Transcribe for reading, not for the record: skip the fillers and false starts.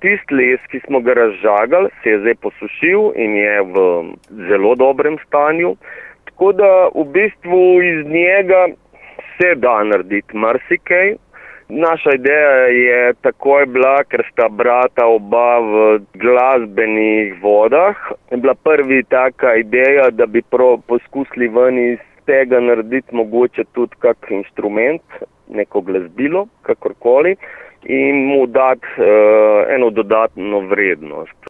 tisti les, ki smo ga razžagali, se je zdaj posušil in je v zelo dobrem stanju. Tako da v bistvu iz njega se da narediti marsikaj. Naša ideja je takoj bila, ker sta brata oba v glasbenih vodah. Je bila prvi taka ideja, da bi poskusili ven iz tega narediti mogoče tudi kak inštrument, neko glasbilo, kakorkoli, in mu dati eno dodatno vrednost.